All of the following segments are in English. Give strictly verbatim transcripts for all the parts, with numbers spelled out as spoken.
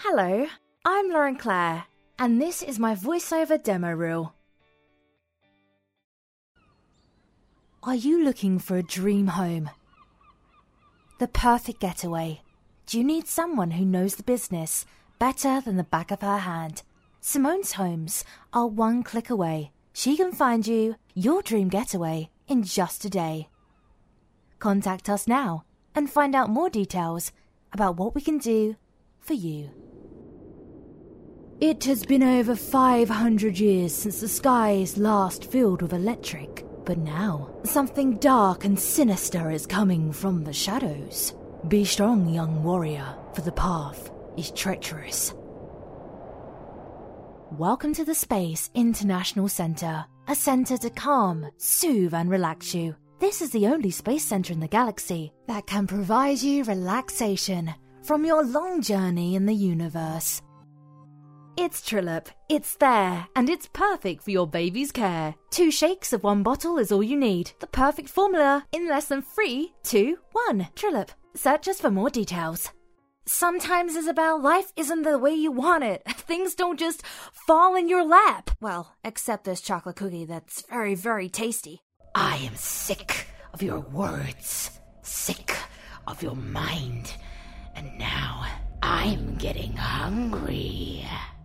Hello, I'm Lauren Clare, and this is my voiceover demo reel. Are you looking for a dream home? The perfect getaway? Do you need someone who knows the business better than the back of her hand? Simone's Homes are one click away. She can find you your dream getaway in just a day. Contact us now and find out more details about what we can do for you. It has been over five hundred years since the skies last filled with electric, but now something dark and sinister is coming from the shadows. Be strong, young warrior, for the path is treacherous. Welcome to the Space International Centre, a centre to calm, soothe and relax you. This is the only space centre in the galaxy that can provide you relaxation from your long journey in the universe. It's Trillop, it's there, and it's perfect for your baby's care. Two shakes of one bottle is all you need. The perfect formula in less than three, two, one. Trillop, search us for more details. Sometimes, Isabel, life isn't the way you want it. Things don't just fall in your lap. Well, except this chocolate cookie that's very, very tasty. I am sick of your words, sick of your mind, and now I'm getting hungry.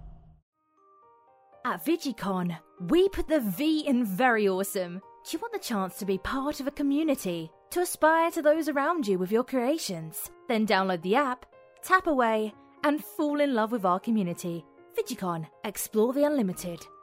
At VigiCon, we put the V in very awesome. Do you want the chance to be part of a community, to aspire to those around you with your creations? Then download the app, tap away, and fall in love with our community. VigiCon, explore the unlimited.